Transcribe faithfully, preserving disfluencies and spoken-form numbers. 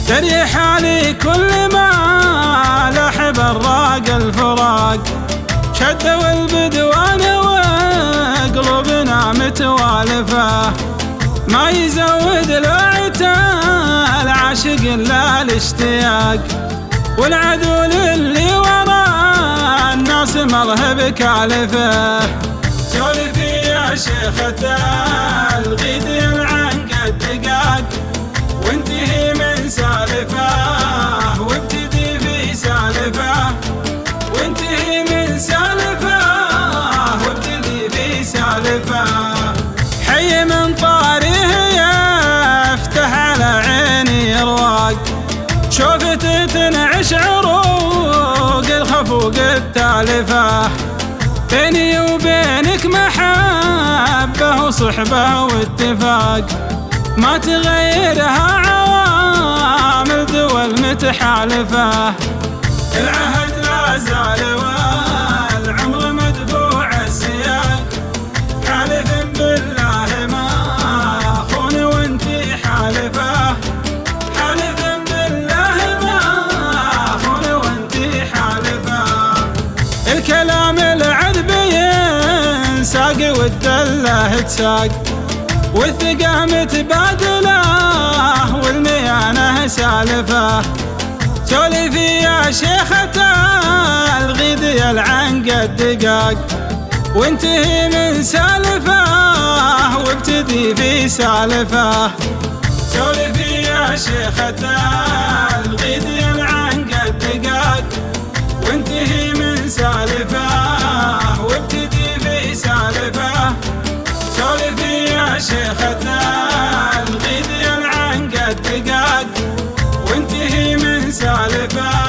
دري حالي كل ما لاح براق الفراق، شدوا البدوان وقلوبنا متوالفة، ما يزود لوعته العاشق الا الاشتياق، والعدو اللي ورا الناس مرهب كالفه. سولفي يا شيخة الغيد يلعن قد دقاق، وانتهي من سالفه وابتدي في سالفه، وانتهي من سالفه وابتدي في سالفه. حي من طاريه يفتح على عيني رواق، شوفت تنعش عروق الخفوق التالفه، بيني وبينك محبه وصحبه واتفاق، ما تغيرها عوامل دول متحالفه. العهد لا زال والعمر مدفوع السياق، حالف بالله ما اخون وانتي حالفه، حالف بالله ما اخون وانتي حالفه. الكلام العذب ينساق والدله تساق، والثقة متبادلة والميانة سالفة. سولفي يا شيخة الغيد يلعن قد دقاق، وانتهي من سالفة وابتدي في سالفة. سولفي يا شيخة الغيد يلعن قد دقاق، وانتهي من سالفة وابتدي في سالفة. سولفي يا شيخة الغيد يلعن قد دقاق، وانتهي من سالفة